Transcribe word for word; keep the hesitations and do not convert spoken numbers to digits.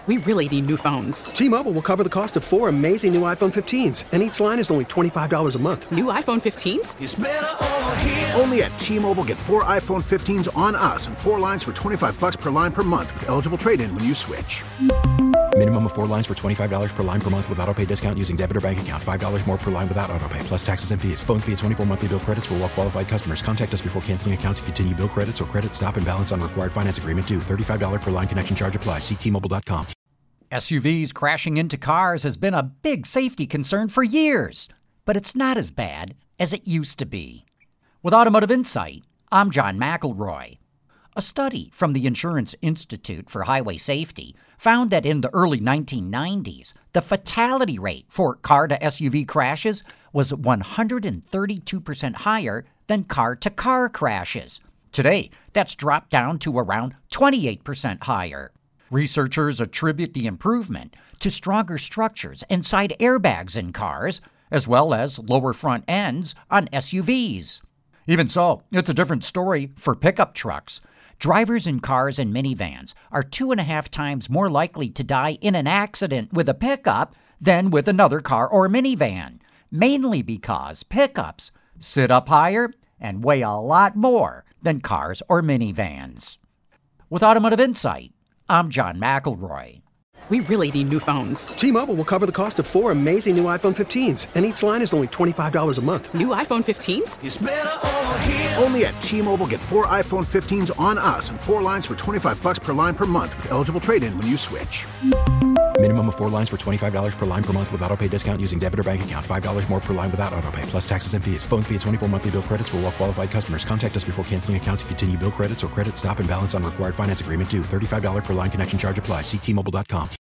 We really need new phones. T-Mobile will cover the cost of four amazing new iPhone fifteens, and each line is only twenty-five dollars a month. New iPhone fifteens? It's better over here. Only at T-Mobile, get four iPhone fifteens on us and four lines for twenty-five dollars per line per month with eligible trade-in when you switch. Minimum of four lines for twenty-five dollars per line per month with autopay discount using debit or bank account. five dollars more per line without autopay, plus taxes and fees. Phone fee at twenty-four monthly bill credits for well-qualified customers. Contact us before canceling account to continue bill credits or credit stop and balance on required finance agreement due. thirty-five dollars per line connection charge applies. See T Mobile dot com. S U Vs crashing into cars has been a big safety concern for years, but it's not as bad as it used to be. With Automotive Insight, I'm John McElroy. A study from the Insurance Institute for Highway Safety found that in the early nineteen nineties, the fatality rate for car-to-S U V crashes was one hundred thirty-two percent higher than car-to-car crashes. Today, that's dropped down to around twenty-eight percent higher. Researchers attribute the improvement to stronger structures and side airbags in cars, as well as lower front ends on S U Vs. Even so, it's a different story for pickup trucks. Drivers in cars and minivans are two and a half times more likely to die in an accident with a pickup than with another car or minivan, mainly because pickups sit up higher and weigh a lot more than cars or minivans. With Automotive Insight, I'm John McElroy. We really need new phones. T-Mobile will cover the cost of four amazing new iPhone fifteens, and each line is only twenty-five dollars a month. New iPhone fifteens? It's better over here. Only at T-Mobile, get four iPhone fifteens on us and four lines for twenty-five dollars per line per month with eligible trade-in when you switch. Minimum of four lines for twenty-five dollars per line per month with autopay discount using debit or bank account. five dollars more per line without autopay, plus taxes and fees. Phone fee at twenty-four monthly bill credits for well-qualified customers. Contact us before canceling account to continue bill credits or credit stop and balance on required finance agreement due. thirty-five dollars per line connection charge applies. See T Mobile dot com.